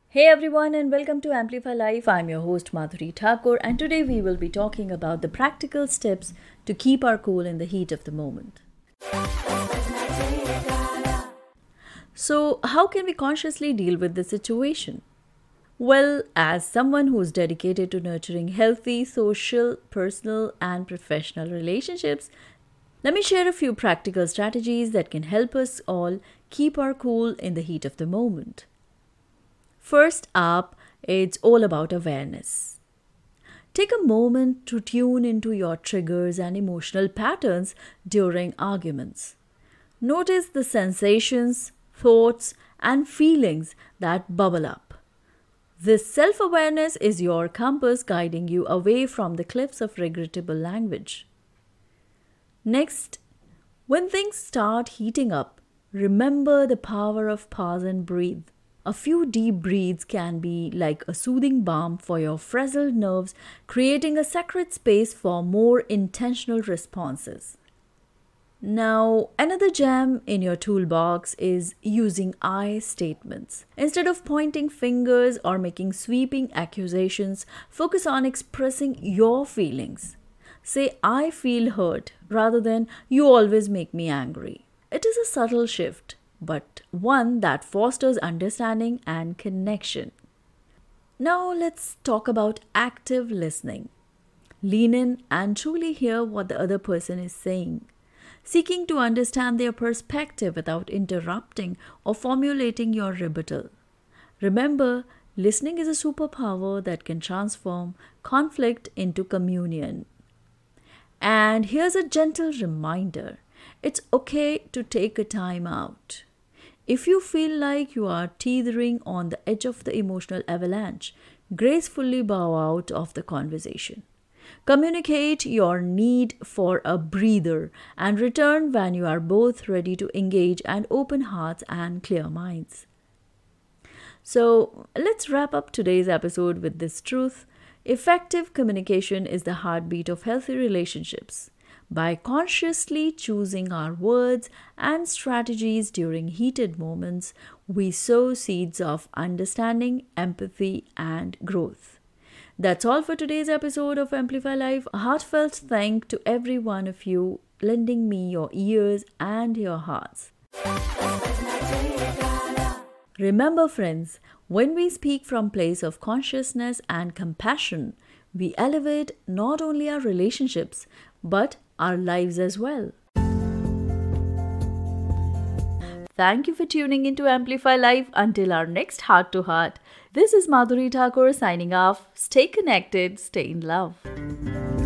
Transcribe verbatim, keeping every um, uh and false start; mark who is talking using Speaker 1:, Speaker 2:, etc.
Speaker 1: Hey everyone, and welcome to Amplify Life. I'm your host Madhuri Thakur, and today we will be talking about the practical steps to keep our cool in the heat of the moment. So, how can we consciously deal with the situation? Well, as someone who's dedicated to nurturing healthy social, personal, and professional relationships, let me share a few practical strategies that can help us all keep our cool in the heat of the moment. First up, it's all about awareness. Take a moment to tune into your triggers and emotional patterns during arguments. Notice the sensations, thoughts, and feelings that bubble up. This self awareness is your compass guiding you away from the cliffs of regrettable language. Next, when things start heating up, remember the power of pause and breathe. A few deep breaths can be like a soothing balm for your frazzled nerves, creating a sacred space for more intentional responses. Now, another gem in your toolbox is using I statements. Instead of pointing fingers or making sweeping accusations, focus on expressing your feelings. Say, I feel hurt rather than you always make me angry. It is a subtle shift, but one that fosters understanding and connection. Now let's talk about active listening. Lean in and truly hear what the other person is saying, seeking to understand their perspective without interrupting or formulating your rebuttal. Remember, listening is a superpower that can transform conflict into communion. And here's a gentle reminder. It's okay to take a time out. If you feel like you are teetering on the edge of the emotional avalanche, gracefully bow out of the conversation. Communicate your need for a breather and return when you are both ready to engage and open hearts and clear minds. So, let's wrap up today's episode with this truth. Effective communication is the heartbeat of healthy relationships. By consciously choosing our words and strategies during heated moments, we sow seeds of understanding, empathy, and growth. That's all for today's episode of Amplify Life. A heartfelt thank to every one of you lending me your ears and your hearts. Remember, friends, when we speak from place of consciousness and compassion, we elevate not only our relationships, but our lives as well. Thank you for tuning in to Amplify Life. Until our next Heart to Heart, this is Madhuri Thakur signing off. Stay connected, stay in love.